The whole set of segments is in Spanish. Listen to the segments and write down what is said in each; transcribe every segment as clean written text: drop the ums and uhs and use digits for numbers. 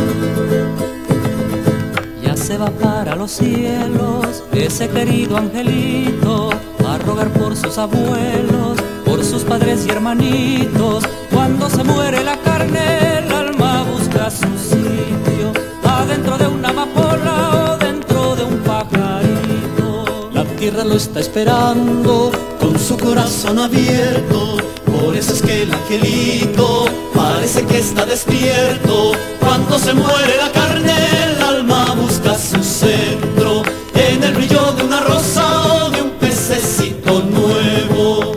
Ya se va para los cielos ese querido angelito, a rogar por sus abuelos, por sus padres y hermanitos. Cuando se muere la carne, el alma busca su sitio, adentro de una amapola o dentro de un pajarito. La tierra lo está esperando con su corazón abierto, por eso es que el angelito parece que está despierto. Cuando se muere la carne, el alma busca su centro, en el brillo de una rosa o de un pececito nuevo.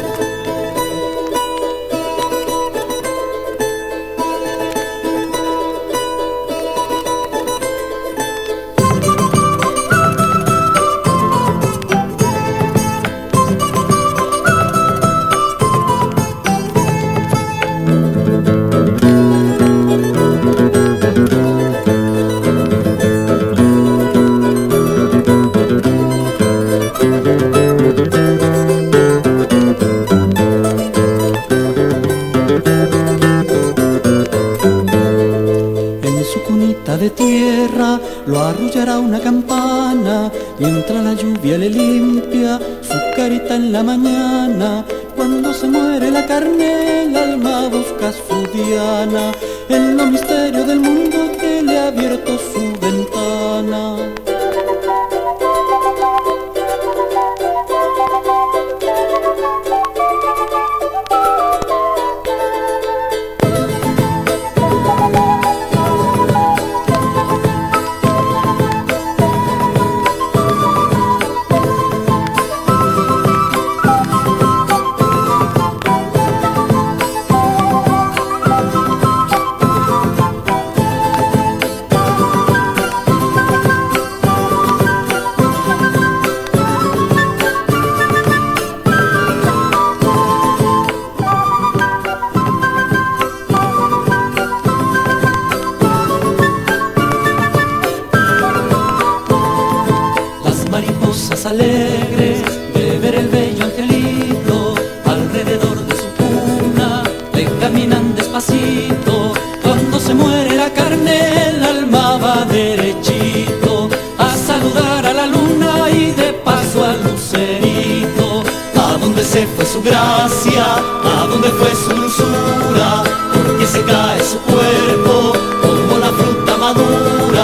De tierra lo arrullará una campana, mientras la lluvia le limpia su carita en la mañana. Cuando se muere la carne, el alma busca su diana, en los misterios del mundo que le ha abierto su ventana. Mariposas alegres de ver el bello angelito, alrededor de su cuna le caminan despacito. Cuando se muere la carne, el alma va derechito a saludar a la luna y de paso al lucerito. ¿A dónde se fue su gracia? ¿A dónde fue su dulzura? Porque se cae su cuerpo como la fruta madura.